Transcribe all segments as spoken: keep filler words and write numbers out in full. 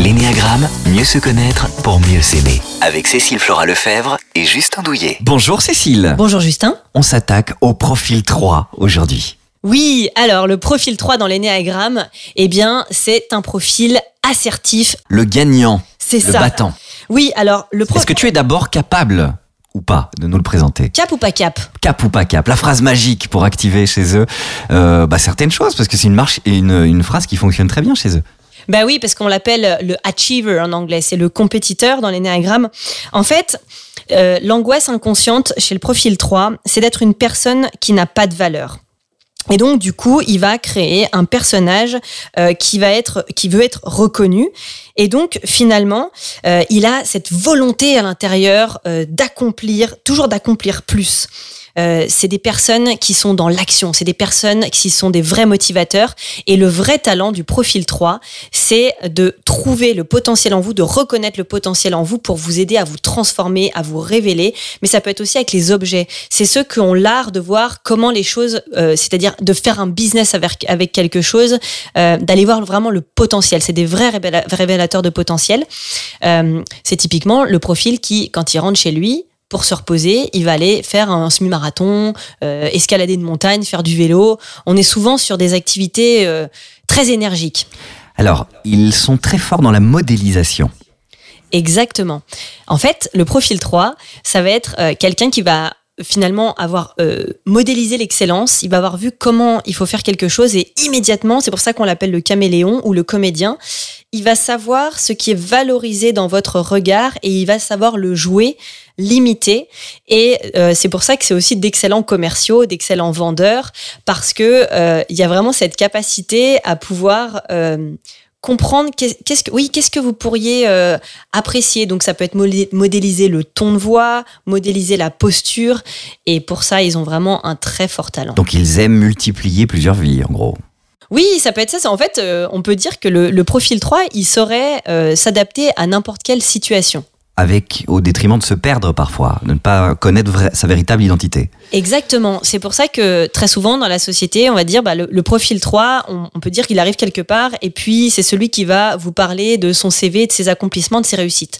L'énéagramme, mieux se connaître pour mieux s'aimer. Avec Cécile Flora-Lefebvre et Justin Douillet. Bonjour Cécile. Bonjour Justin. On s'attaque au profil trois aujourd'hui. Oui, alors le profil trois dans l'énéagramme, eh bien, c'est un profil assertif. Le gagnant, C'est le ça. battant. Oui, alors le profil... Est-ce que tu es d'abord capable ou pas de nous le présenter? Cap ou pas cap? Cap ou pas cap? La phrase magique pour activer chez eux euh, bah, certaines choses, parce que c'est une, marche, une, une phrase qui fonctionne très bien chez eux. Bah oui, parce qu'on l'appelle le achiever en anglais, c'est le compétiteur dans l'énéagramme. En fait, euh, l'angoisse inconsciente chez le profil trois, c'est d'être une personne qui n'a pas de valeur. Et donc, du coup, il va créer un personnage euh, qui va être, qui veut être reconnu. Et donc, finalement, euh, il a cette volonté à l'intérieur euh, d'accomplir, toujours d'accomplir plus. Euh, c'est des personnes qui sont dans l'action, c'est des personnes qui sont des vrais motivateurs. Et le vrai talent du profil trois, c'est de trouver le potentiel en vous, de reconnaître le potentiel en vous pour vous aider à vous transformer, à vous révéler. Mais ça peut être aussi avec les objets. C'est ceux qui ont l'art de voir comment les choses, euh, c'est-à-dire de faire un business avec, avec quelque chose, euh, d'aller voir vraiment le potentiel. C'est des vrais révéla- révélateurs de potentiel. Euh, c'est typiquement le profil qui, quand il rentre chez lui, pour se reposer, il va aller faire un semi-marathon, euh, escalader une montagne, faire du vélo. On est souvent sur des activités euh, très énergiques. Alors, ils sont très forts dans la modélisation. Exactement. En fait, le profil trois, ça va être euh, quelqu'un qui va finalement avoir euh, modélisé l'excellence, il va avoir vu comment il faut faire quelque chose et immédiatement, c'est pour ça qu'on l'appelle le caméléon ou le comédien, il va savoir ce qui est valorisé dans votre regard et il va savoir le jouer, l'imiter. Et euh, c'est pour ça que c'est aussi d'excellents commerciaux, d'excellents vendeurs, parce que euh, il y a vraiment cette capacité à pouvoir euh, comprendre qu'est-ce que, oui, qu'est-ce que vous pourriez euh, apprécier. Donc ça peut être modéliser le ton de voix, modéliser la posture. Et pour ça, ils ont vraiment un très fort talent. Donc ils aiment multiplier plusieurs vies, en gros. Oui, ça peut être ça. En fait, euh, on peut dire que le, le profil trois, il saurait euh, s'adapter à n'importe quelle situation. Avec, au détriment de se perdre parfois, de ne pas connaître vrai, sa véritable identité. Exactement. C'est pour ça que très souvent dans la société, on va dire bah, le, le profil trois, on, on peut dire qu'il arrive quelque part et puis c'est celui qui va vous parler de son C V, de ses accomplissements, de ses réussites.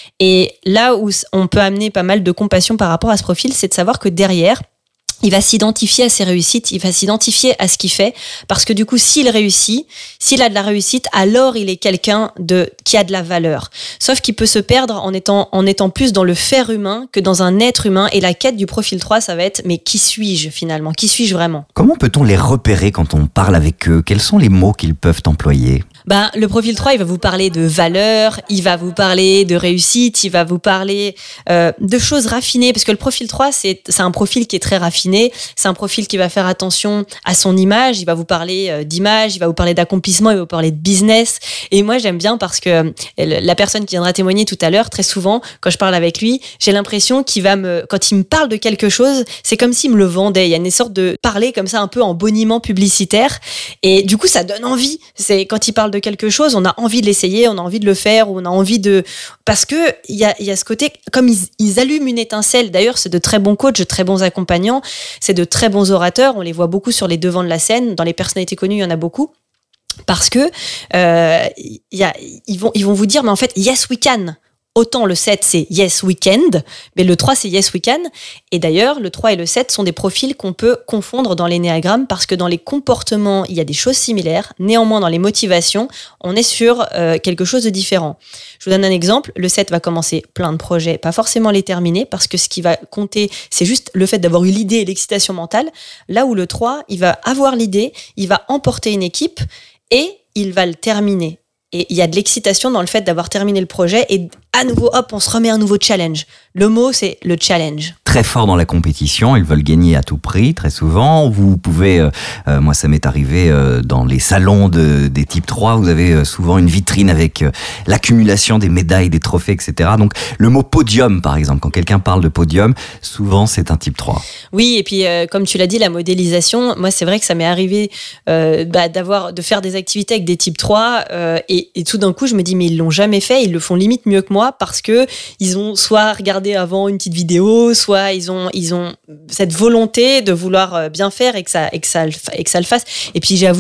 Et là où on peut amener pas mal de compassion par rapport à ce profil, c'est de savoir que derrière, il va s'identifier à ses réussites, il va s'identifier à ce qu'il fait, parce que du coup, s'il réussit, s'il a de la réussite, alors il est quelqu'un de qui a de la valeur. Sauf qu'il peut se perdre en étant en étant plus dans le faire humain que dans un être humain. Et la quête du profil trois, ça va être mais qui suis-je finalement? Qui suis-je vraiment? Comment peut-on les repérer quand on parle avec eux? Quels sont les mots qu'ils peuvent employer? Ben, le profil trois, il va vous parler de valeur, il va vous parler de réussite, il va vous parler euh, de choses raffinées, parce que le profil trois, c'est, c'est un profil qui est très raffiné, c'est un profil qui va faire attention à son image, il va vous parler euh, d'image, il va vous parler d'accomplissement, il va vous parler de business. Et moi, j'aime bien parce que euh, la personne qui viendra témoigner tout à l'heure, très souvent, quand je parle avec lui, j'ai l'impression qu'il va me, quand il me parle de quelque chose, c'est comme s'il me le vendait. Il y a une sorte de parler comme ça, un peu en boniment publicitaire. Et du coup, ça donne envie. C'est quand il parle de quelque chose, on a envie de l'essayer, on a envie de le faire, on a envie de... Parce que il y a, y a ce côté, comme ils, ils allument une étincelle, d'ailleurs, c'est de très bons coachs, de très bons accompagnants, c'est de très bons orateurs, on les voit beaucoup sur les devants de la scène, dans les personnalités connues, il y en a beaucoup, parce que euh, y a, ils, vont, ils vont vous dire, mais en fait, yes, we can. Autant le sept, c'est Yes Weekend, mais le trois, c'est Yes We Can. Et d'ailleurs, le trois et le sept sont des profils qu'on peut confondre dans l'énéagramme parce que dans les comportements, il y a des choses similaires. Néanmoins, dans les motivations, on est sur euh, quelque chose de différent. Je vous donne un exemple. Le sept va commencer plein de projets, pas forcément les terminer parce que ce qui va compter, c'est juste le fait d'avoir eu l'idée et l'excitation mentale. Là où le trois, il va avoir l'idée, il va emporter une équipe et il va le terminer. Et il y a de l'excitation dans le fait d'avoir terminé le projet et à nouveau, hop, on se remet un nouveau challenge. Le mot, c'est le challenge. Très fort dans la compétition, ils veulent gagner à tout prix, très souvent. Vous pouvez, euh, euh, moi ça m'est arrivé euh, dans les salons de, des types trois, vous avez euh, souvent une vitrine avec euh, l'accumulation des médailles, des trophées, et cetera. Donc le mot podium, par exemple, quand quelqu'un parle de podium, souvent c'est un type trois. Oui, et puis euh, comme tu l'as dit, la modélisation, moi c'est vrai que ça m'est arrivé euh, bah, d'avoir, de faire des activités avec des types trois euh, et, et tout d'un coup je me dis mais ils l'ont jamais fait, ils le font limite mieux que moi parce que ils ont soit regardé avant une petite vidéo, soit ils ont ils ont cette volonté de vouloir bien faire et que ça et que ça et que ça le fasse. Et puis j'avoue,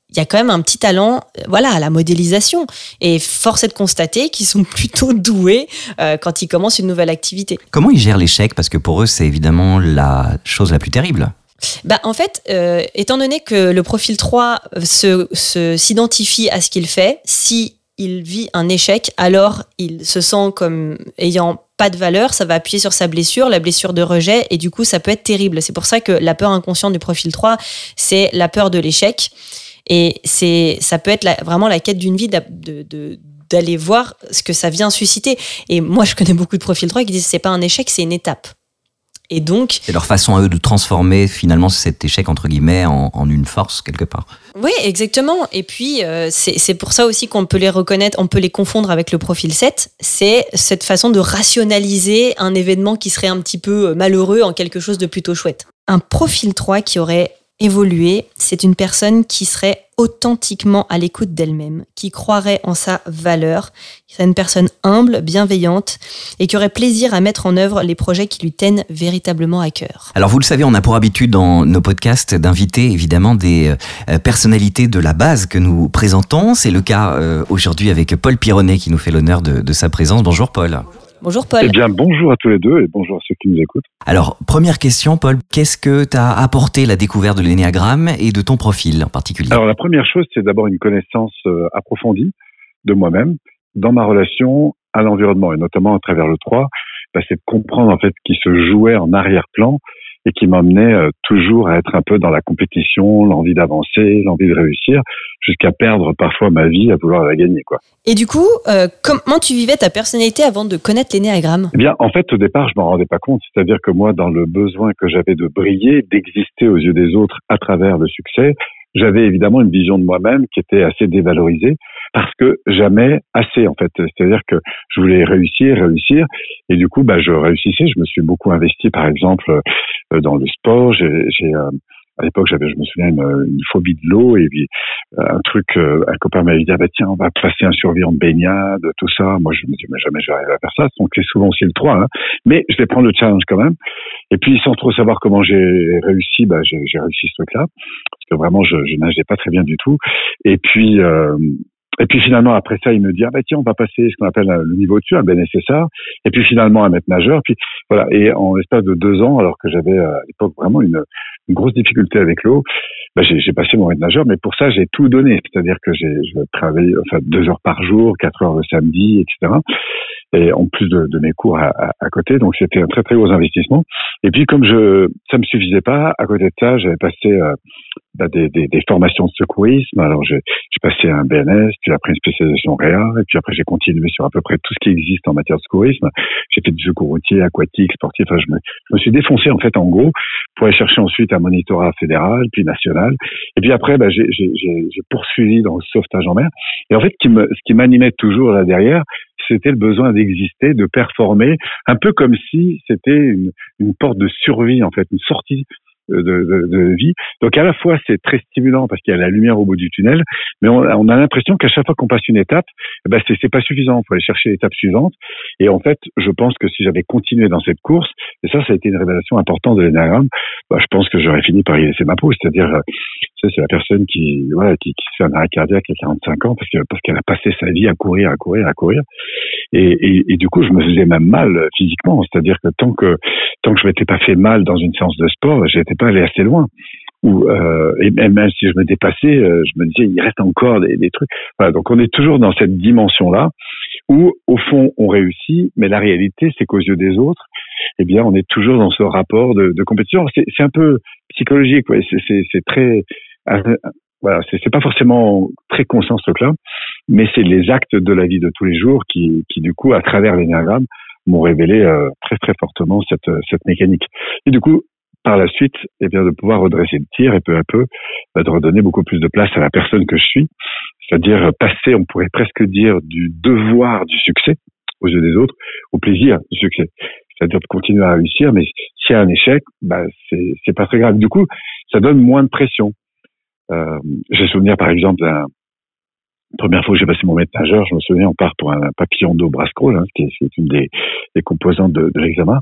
il y a quand même un petit talent, voilà, à la modélisation. Et force est de constater qu'ils sont plutôt doués euh, quand ils commencent une nouvelle activité. Comment ils gèrent l'échec ? Parce que pour eux, c'est évidemment la chose la plus terrible. Bah, en fait, euh, étant donné que le profil trois se, se, s'identifie à ce qu'il fait, si il vit un échec, alors il se sent comme ayant pas de valeur, ça va appuyer sur sa blessure, la blessure de rejet, et du coup, ça peut être terrible. C'est pour ça que la peur inconsciente du profil trois, c'est la peur de l'échec. Et c'est, ça peut être la, vraiment la quête d'une vie de, de, de, d'aller voir ce que ça vient susciter. Et moi, je connais beaucoup de profils trois qui disent c'est pas un échec, c'est une étape. Et donc, c'est leur façon à eux de transformer finalement cet échec entre guillemets en, en une force quelque part. Oui, exactement. Et puis euh, c'est, c'est pour ça aussi qu'on peut les reconnaître, on peut les confondre avec le profil sept. C'est cette façon de rationaliser un événement qui serait un petit peu malheureux en quelque chose de plutôt chouette. Un profil trois qui aurait évolué, c'est une personne qui serait authentiquement à l'écoute d'elle-même, qui croirait en sa valeur, qui serait une personne humble, bienveillante et qui aurait plaisir à mettre en œuvre les projets qui lui tiennent véritablement à cœur. Alors vous le savez, on a pour habitude dans nos podcasts d'inviter évidemment des euh, personnalités de la base que nous présentons. C'est le cas euh, aujourd'hui avec Paul Pironnet qui nous fait l'honneur de, de sa présence. Bonjour Paul. Bonjour Paul. Eh bien, bonjour à tous les deux et bonjour à ceux qui nous écoutent. Alors, première question, Paul, qu'est-ce que t'a apporté la découverte de l'énéagramme et de ton profil en particulier ? Alors, la première chose, c'est d'abord une connaissance euh, approfondie de moi-même dans ma relation à l'environnement et notamment à travers le trois, bah, c'est de comprendre en fait ce qui se jouait en arrière-plan et qui m'emmenait euh, toujours à être un peu dans la compétition, l'envie d'avancer, l'envie de réussir, jusqu'à perdre parfois ma vie à vouloir la gagner, quoi. Et du coup, euh, comment tu vivais ta personnalité avant de connaître l'énéagramme ? Eh bien, en fait, au départ, je m'en rendais pas compte. C'est-à-dire que moi, dans le besoin que j'avais de briller, d'exister aux yeux des autres à travers le succès, j'avais évidemment une vision de moi-même qui était assez dévalorisée parce que jamais assez, en fait. C'est-à-dire que je voulais réussir, réussir. Et du coup, bah, je réussissais. Je me suis beaucoup investi, par exemple, dans le sport. J'ai, j'ai euh, à l'époque, j'avais, je me souviens, une, une phobie de l'eau et puis euh, un truc, euh, un copain m'avait dit, ah bah tiens, on va passer un survie en baignade, tout ça. Moi, je me dis, mais jamais je vais arriver à faire ça. Donc, c'est souvent aussi le trois, hein. Mais je vais prendre le challenge quand même. Et puis, sans trop savoir comment j'ai réussi, bah, j'ai, j'ai réussi ce truc-là. Parce que vraiment, je, je nageais pas très bien du tout. Et puis, euh, Et puis finalement, après ça, il me dit, ah bah tiens, on va passer ce qu'on appelle le niveau dessus, un B N S S A, et puis finalement un maître nageur. Puis voilà, et en l'espace de deux ans, alors que j'avais à l'époque vraiment une, une grosse difficulté avec l'eau, bah j'ai, j'ai passé mon maître nageur, mais pour ça, j'ai tout donné. C'est-à-dire que j'ai je travaillais enfin deux heures par jour, quatre heures le samedi, et cetera. Et en plus de, de mes cours à, à, à côté, donc c'était un très très gros investissement. Et puis comme je, ça me suffisait pas, à côté de ça, j'avais passé euh, bah, des, des, des formations de secourisme. Alors j'ai, j'ai passé un B N S, puis après une spécialisation réa, et puis après j'ai continué sur à peu près tout ce qui existe en matière de secourisme. J'ai fait du secours routier, aquatique, sportif. Enfin, je me, je me suis défoncé en fait en gros pour aller chercher ensuite un monitorat fédéral, puis national. Et puis après, bah, j'ai, j'ai, j'ai, j'ai poursuivi dans le sauvetage en mer. Et en fait, ce qui, me, ce qui m'animait toujours là derrière, c'était le besoin d'exister, de performer, un peu comme si c'était une, une porte de survie, en fait, une sortie de, de, de vie. Donc à la fois, c'est très stimulant parce qu'il y a la lumière au bout du tunnel, mais on, on a l'impression qu'à chaque fois qu'on passe une étape, eh ben c'est, c'est pas suffisant. Il faut aller chercher l'étape suivante. Et en fait, je pense que si j'avais continué dans cette course, et ça, ça a été une révélation importante de l'énéagramme, bah, je pense que j'aurais fini par y laisser ma peau. C'est-à-dire, ça, c'est la personne qui, voilà, qui, qui se fait un arrêt cardiaque à quarante-cinq ans parce, que, parce qu'elle a passé sa vie à courir, à courir, à courir. Et, et, et du coup, je me faisais même mal physiquement. C'est-à-dire que tant que tant que je m'étais pas fait mal dans une séance de sport, j'étais pas allé assez loin. Ou euh, et même si je me dépassais, euh, je me disais il reste encore des, des trucs. Voilà, donc on est toujours dans cette dimension-là où au fond on réussit, mais la réalité c'est qu'aux yeux des autres, eh bien on est toujours dans ce rapport de, de compétition. C'est, c'est un peu psychologique, ouais. c'est, c'est, c'est très euh, voilà, c'est, c'est pas forcément très conscient ce truc-là, mais c'est les actes de la vie de tous les jours qui, qui du coup, à travers l'énéagramme, m'ont révélé euh, très très fortement cette cette mécanique. Et du coup, par la suite, eh bien, de pouvoir redresser le tir et peu à peu, bah, de redonner beaucoup plus de place à la personne que je suis, c'est-à-dire passer, on pourrait presque dire, du devoir du succès aux yeux des autres au plaisir du succès. C'est-à-dire de continuer à réussir, mais s'il y a un échec, bah c'est c'est pas très grave. Du coup, ça donne moins de pression. Euh, j'ai souvenir par exemple d'un première fois que j'ai passé mon maître nageur, je me souviens, on part pour un papillon d'eau brasse crawl, hein, qui est, c'est une des, des composantes de, de l'examen.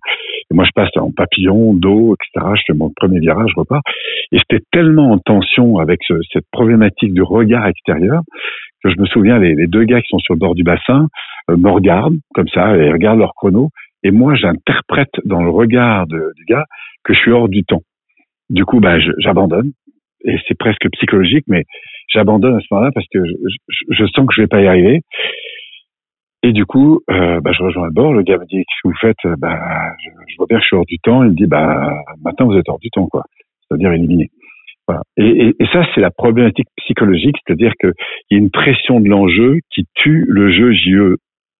Et moi, je passe en papillon, dos, et cetera. Je fais mon premier virage, je repars. Et j'étais tellement en tension avec ce, cette problématique du regard extérieur que je me souviens, les, les deux gars qui sont sur le bord du bassin euh, me regardent comme ça, et regardent leur chrono. Et moi, j'interprète dans le regard de, du gars que je suis hors du temps. Du coup, bah, je, j'abandonne. Et c'est presque psychologique, mais j'abandonne à ce moment-là parce que je, je, je sens que je vais pas y arriver. Et du coup, euh, bah, je rejoins le bord. Le gars me dit, qu'est-ce que vous faites? Bah, je, je vois bien que je suis hors du temps. Il me dit, bah, maintenant vous êtes hors du temps, quoi. C'est-à-dire éliminé. Voilà. Et, et, et ça, c'est la problématique psychologique, c'est-à-dire que il y a une pression de l'enjeu qui tue le jeu J E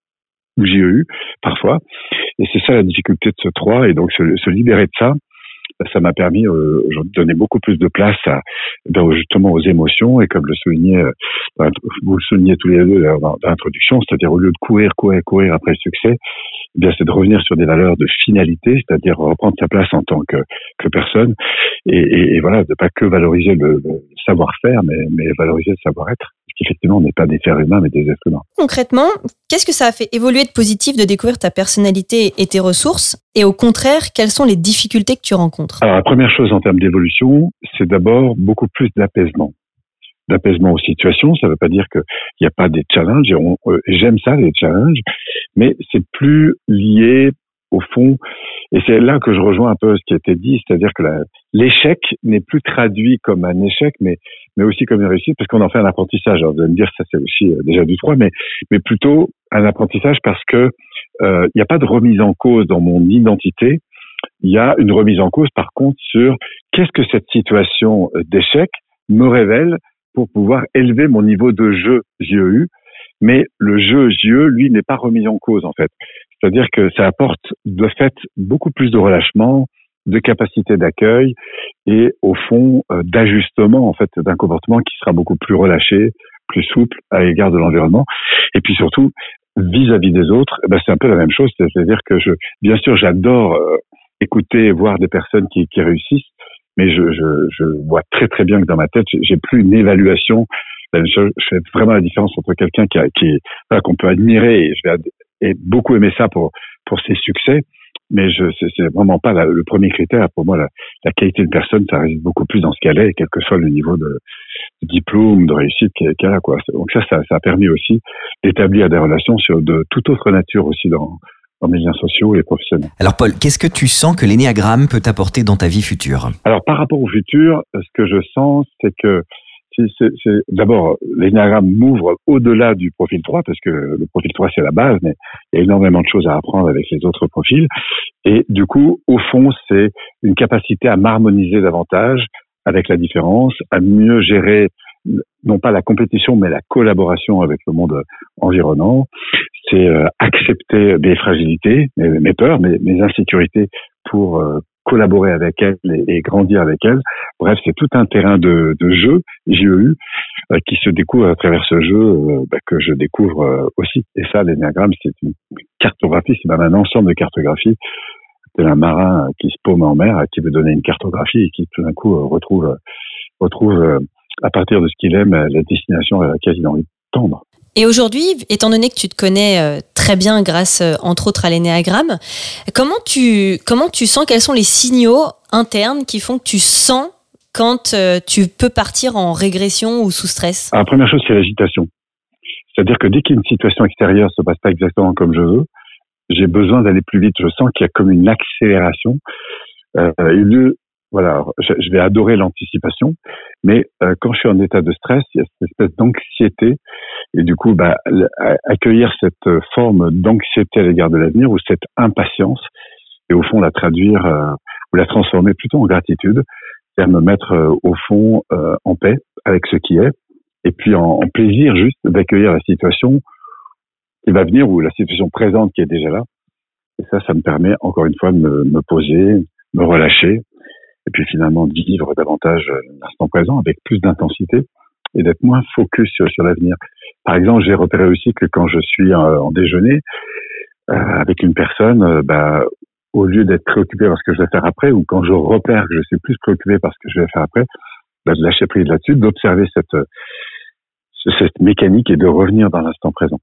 ou J E U parfois. Et c'est ça la difficulté de ce trois. Et donc se, se libérer de ça. Ça m'a permis euh, de donner beaucoup plus de place à, ben, justement aux émotions et comme le soulignait, euh, vous le soulignez tous les deux dans l'introduction, c'est-à-dire au lieu de courir, courir, courir après le succès, eh bien c'est de revenir sur des valeurs de finalité, c'est-à-dire reprendre sa place en tant que, que personne et, et, et voilà, de pas que valoriser le, le savoir-faire, mais, mais valoriser le savoir-être. Parce qu'effectivement, on n'est pas des fers humains, mais des êtres humains. Concrètement, qu'est-ce que ça a fait évoluer de positif de découvrir ta personnalité et tes ressources? Et au contraire, quelles sont les difficultés que tu rencontres? Alors, la première chose en termes d'évolution, c'est d'abord beaucoup plus d'apaisement. D'apaisement aux situations, ça ne veut pas dire qu'il n'y a pas des challenges, et on, euh, j'aime ça, les challenges, mais c'est plus lié au fond, et c'est là que je rejoins un peu ce qui a été dit, c'est-à-dire que la, l'échec n'est plus traduit comme un échec, mais, mais aussi comme une réussite, parce qu'on en fait un apprentissage. Alors, vous allez me dire, ça c'est aussi euh, déjà du trois, mais, mais plutôt un apprentissage parce que euh, il n'y a pas de remise en cause dans mon identité, il y a une remise en cause par contre sur qu'est-ce que cette situation d'échec me révèle pour pouvoir élever mon niveau de jeu J E U, mais le jeu J E, lui, n'est pas remis en cause en fait. C'est-à-dire que ça apporte de fait beaucoup plus de relâchement, de capacité d'accueil et au fond euh, d'ajustement en fait d'un comportement qui sera beaucoup plus relâché, plus souple à l'égard de l'environnement. Et puis surtout vis-à-vis des autres, eh ben, c'est un peu la même chose. C'est-à-dire que je, bien sûr, j'adore euh, écouter et voir des personnes qui, qui réussissent, mais je, je, je vois très très bien que dans ma tête, j'ai plus une évaluation. Je fais vraiment la différence entre quelqu'un qui, a, qui voilà, qu'on peut admirer et je vais et beaucoup aimer ça pour pour ses succès, mais je c'est, c'est vraiment pas la, le premier critère pour moi. La, la qualité de personne, ça réside beaucoup plus dans ce qu'elle est, quel que soit le niveau de, de diplôme, de réussite qu'elle, qu'elle a quoi. Donc ça, ça, ça a permis aussi d'établir des relations sur de toute autre nature aussi dans dans mes liens sociaux et professionnels. Alors Paul, qu'est-ce que tu sens que l'énéagramme peut t'apporter dans ta vie future? Alors par rapport au futur, ce que je sens, c'est que C'est, c'est, c'est, d'abord, l'énéagramme m'ouvre au-delà du profil trois, parce que le profil trois, c'est la base, mais il y a énormément de choses à apprendre avec les autres profils. Et du coup, au fond, c'est une capacité à m'harmoniser davantage avec la différence, à mieux gérer, non pas la compétition, mais la collaboration avec le monde environnant. C'est euh, accepter mes fragilités, mes, mes peurs, mes, mes insécurités pour euh, collaborer avec elle et, et grandir avec elle. Bref, c'est tout un terrain de, de jeu, J E U, euh, qui se découvre à travers ce jeu euh, bah, que je découvre euh, aussi. Et ça, l'énéagramme, c'est une cartographie, c'est même un ensemble de cartographies. C'est un marin qui se paume en mer, qui veut donner une cartographie et qui tout d'un coup euh, retrouve, euh, retrouve euh, à partir de ce qu'il aime, la destination à laquelle il a envie de tendre. Et aujourd'hui, étant donné que tu te connais euh, très bien grâce, euh, entre autres, à l'énéagramme, comment tu, comment tu sens, quels sont les signaux internes qui font que tu sens quand euh, tu peux partir en régression ou sous stress? Alors, la première chose, c'est l'agitation. C'est-à-dire que dès qu'une situation extérieure se passe pas exactement comme je veux, j'ai besoin d'aller plus vite. Je sens qu'il y a comme une accélération. Euh, et le, voilà, je, je vais adorer l'anticipation, mais euh, quand je suis en état de stress, il y a cette espèce d'anxiété. Et du coup, bah, accueillir cette forme d'anxiété à l'égard de l'avenir ou cette impatience, et au fond la traduire euh, ou la transformer plutôt en gratitude, c'est-à-dire me mettre euh, au fond euh, en paix avec ce qui est, et puis en, en plaisir juste d'accueillir la situation qui va venir ou la situation présente qui est déjà là. Et ça, ça me permet encore une fois de me, me poser, me relâcher, et puis finalement de vivre davantage l'instant présent avec plus d'intensité et d'être moins focus sur, sur l'avenir. Par exemple, j'ai repéré aussi que quand je suis en, en déjeuner euh, avec une personne, euh, bah, au lieu d'être préoccupé par ce que je vais faire après, ou quand je repère que je suis plus préoccupé par ce que je vais faire après, bah, de lâcher prise là-dessus, d'observer cette, cette mécanique et de revenir dans l'instant présent.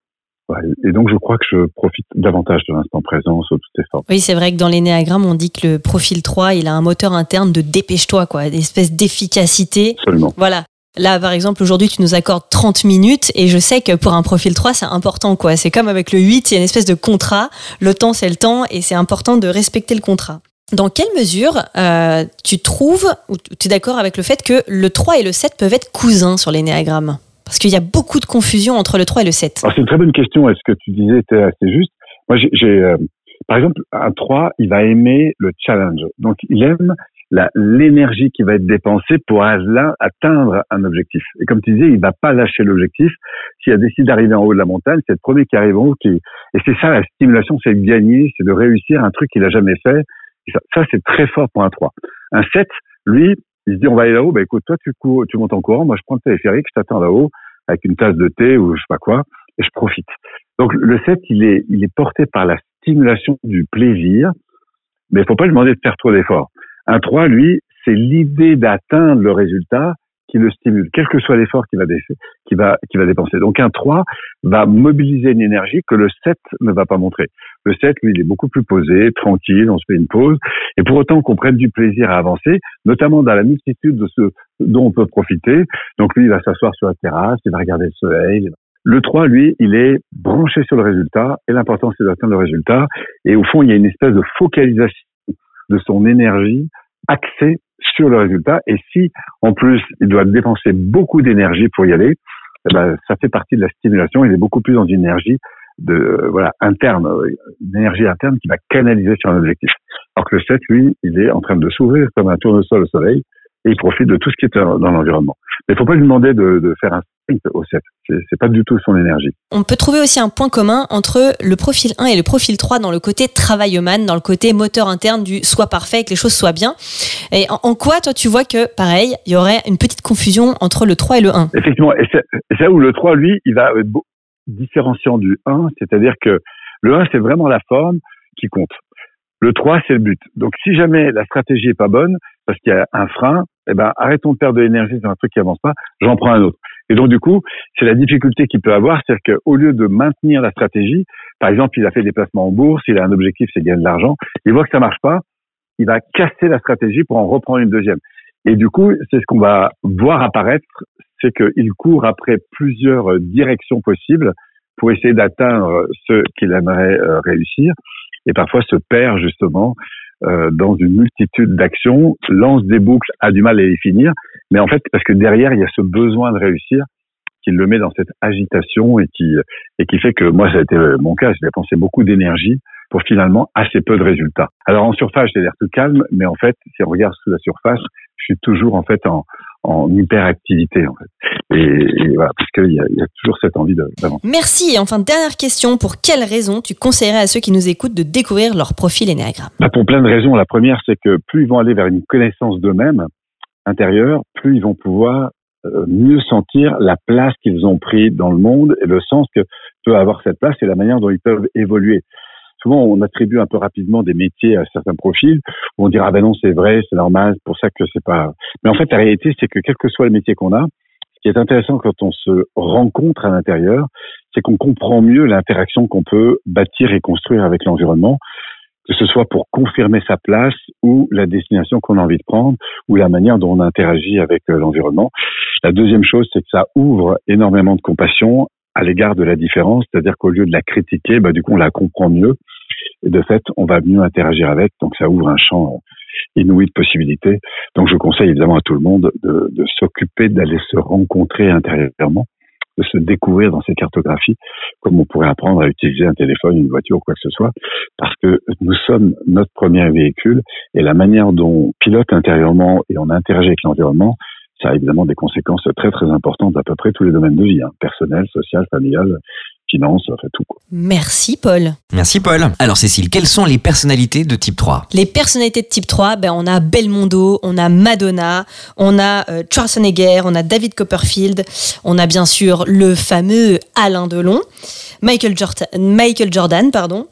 Ouais, et donc, je crois que je profite davantage de l'instant présent sur toutes ces formes. Oui, c'est vrai que dans l'énéagramme, on dit que le profil trois, il a un moteur interne de dépêche-toi, quoi, une espèce d'efficacité. Absolument. Voilà. Là, par exemple, aujourd'hui, tu nous accordes trente minutes et je sais que pour un profil trois, c'est important, quoi. C'est comme avec le huit, il y a une espèce de contrat. Le temps, c'est le temps et c'est important de respecter le contrat. Dans quelle mesure euh, tu trouves, ou tu es d'accord avec le fait que le trois et le sept peuvent être cousins sur l'énéagramme ? Parce qu'il y a beaucoup de confusion entre le trois et le sept. Alors, c'est une très bonne question. Est-ce que tu disais était assez juste? Moi, j'ai, j'ai euh, par exemple, un trois, il va aimer le challenge. Donc, il aime la, l'énergie qui va être dépensée pour là, atteindre un objectif. Et comme tu disais, il va pas lâcher l'objectif. S'il a décidé d'arriver en haut de la montagne, c'est le premier qui arrive en haut qui, et c'est ça la stimulation, c'est de gagner, c'est de réussir un truc qu'il a jamais fait. Et ça, ça, c'est très fort pour un trois. Un sept, lui, il se dit, on va aller là-haut, bah, écoute, toi, tu cours, tu montes en courant, moi, je prends le téléphérique, je t'attends là-haut, avec une tasse de thé ou je sais pas quoi, et je profite. Donc, le sept, il est, il est porté par la stimulation du plaisir, mais il faut pas lui demander de faire trop d'efforts. Un trois, lui, c'est l'idée d'atteindre le résultat qui le stimule, quel que soit l'effort qu'il va, dé- qu'il va, qu'il va dépenser. Donc, un trois va mobiliser une énergie que le sept ne va pas montrer. Le sept, lui, il est beaucoup plus posé, tranquille, on se fait une pause. Et pour autant qu'on prenne du plaisir à avancer, notamment dans la multitude de ce dont on peut profiter. Donc, lui, il va s'asseoir sur la terrasse, il va regarder le soleil. Le trois, lui, il est branché sur le résultat. Et l'important, c'est d'atteindre le résultat. Et au fond, il y a une espèce de focalisation de son énergie axée sur le résultat. Et si, en plus, il doit dépenser beaucoup d'énergie pour y aller, eh ben, ça fait partie de la stimulation. Il est beaucoup plus dans une énergie de, euh, voilà, interne, une énergie interne qui va canaliser sur un objectif. Alors que le sept, lui, il est en train de s'ouvrir comme un tournesol au soleil et il profite de tout ce qui est dans l'environnement. Mais il faut pas lui demander de, de faire un sprint au sept. C'est, c'est pas du tout son énergie. On peut trouver aussi un point commun entre le profil un et le profil trois dans le côté travailleman, dans le côté moteur interne du soit parfait, que les choses soient bien. Et en, en quoi, toi, tu vois que, pareil, il y aurait une petite confusion entre le trois et le un? Effectivement. Et c'est, et c'est là où le trois, lui, il va être beau, différenciant du un, c'est-à-dire que le un, c'est vraiment la forme qui compte. Le trois, c'est le but. Donc, si jamais la stratégie est pas bonne, parce qu'il y a un frein, eh ben, arrêtons de perdre de l'énergie sur un truc qui avance pas, j'en prends un autre. Et donc, du coup, c'est la difficulté qu'il peut avoir, c'est-à-dire qu'au lieu de maintenir la stratégie, par exemple, il a fait des placements en bourse, il a un objectif, c'est gagner de l'argent, il voit que ça marche pas, il va casser la stratégie pour en reprendre une deuxième. Et du coup, c'est ce qu'on va voir apparaître, c'est qu'il court après plusieurs directions possibles pour essayer d'atteindre ce qu'il aimerait réussir, et parfois se perd justement euh, dans une multitude d'actions, lance des boucles, a du mal à les finir, mais en fait, parce que derrière, il y a ce besoin de réussir qui le met dans cette agitation et qui, et qui fait que moi, ça a été mon cas, j'ai dépensé beaucoup d'énergie pour finalement assez peu de résultats. Alors en surface, j'ai l'air tout calme, mais en fait, si on regarde sous la surface, je suis toujours en fait en, en hyperactivité en fait. Et, et voilà, parce qu'il y a, il y a toujours cette envie de, d'avancer. Merci. Et enfin, dernière question, pour quelles raisons tu conseillerais à ceux qui nous écoutent de découvrir leur profil énéagramme? Bah pour plein de raisons. La première, c'est que plus ils vont aller vers une connaissance d'eux-mêmes intérieure, plus ils vont pouvoir euh, mieux sentir la place qu'ils ont pris dans le monde et le sens que peut avoir cette place et la manière dont ils peuvent évoluer. Souvent, on attribue un peu rapidement des métiers à certains profils, où on dira, ah ben non, c'est vrai, c'est normal, c'est pour ça que c'est pas... Mais en fait, la réalité, c'est que quel que soit le métier qu'on a, ce qui est intéressant quand on se rencontre à l'intérieur, c'est qu'on comprend mieux l'interaction qu'on peut bâtir et construire avec l'environnement, que ce soit pour confirmer sa place ou la destination qu'on a envie de prendre, ou la manière dont on interagit avec l'environnement. La deuxième chose, c'est que ça ouvre énormément de compassion à l'égard de la différence, c'est-à-dire qu'au lieu de la critiquer, bah, du coup, on la comprend mieux. Et de fait, on va mieux interagir avec. Donc, ça ouvre un champ inouï de possibilités. Donc, je conseille évidemment à tout le monde de, de s'occuper, d'aller se rencontrer intérieurement, de se découvrir dans ces cartographies, comme on pourrait apprendre à utiliser un téléphone, une voiture ou quoi que ce soit, parce que nous sommes notre premier véhicule et la manière dont on pilote intérieurement et on interagit avec l'environnement, ça a évidemment des conséquences très très importantes à peu près tous les domaines de vie, hein, personnel, social, familial, finance, enfin tout, quoi. Merci Paul. Merci Paul. Alors Cécile, quelles sont les personnalités de type trois? Les personnalités de type trois, ben on a Belmondo, on a Madonna, on a euh, Schwarzenegger, on a David Copperfield, on a bien sûr le fameux Alain Delon, Michael Jordan, Michael Jordan pardon,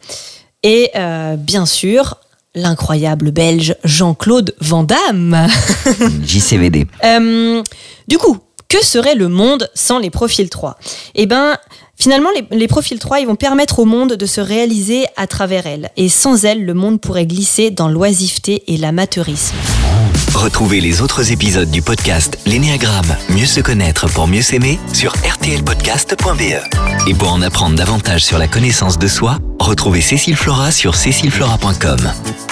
et euh, bien sûr l'incroyable belge Jean-Claude Van Damme. J C V D. Euh, du coup, que serait le monde sans les profils trois? Eh ben, Finalement, les, les profils trois, ils vont permettre au monde de se réaliser à travers elles. Et sans elles, le monde pourrait glisser dans l'oisiveté et l'amateurisme. Retrouvez les autres épisodes du podcast L'Énéagramme, mieux se connaître pour mieux s'aimer sur r t l podcast point b e. Et pour en apprendre davantage sur la connaissance de soi, retrouvez Cécile Flora sur cécile flora point com.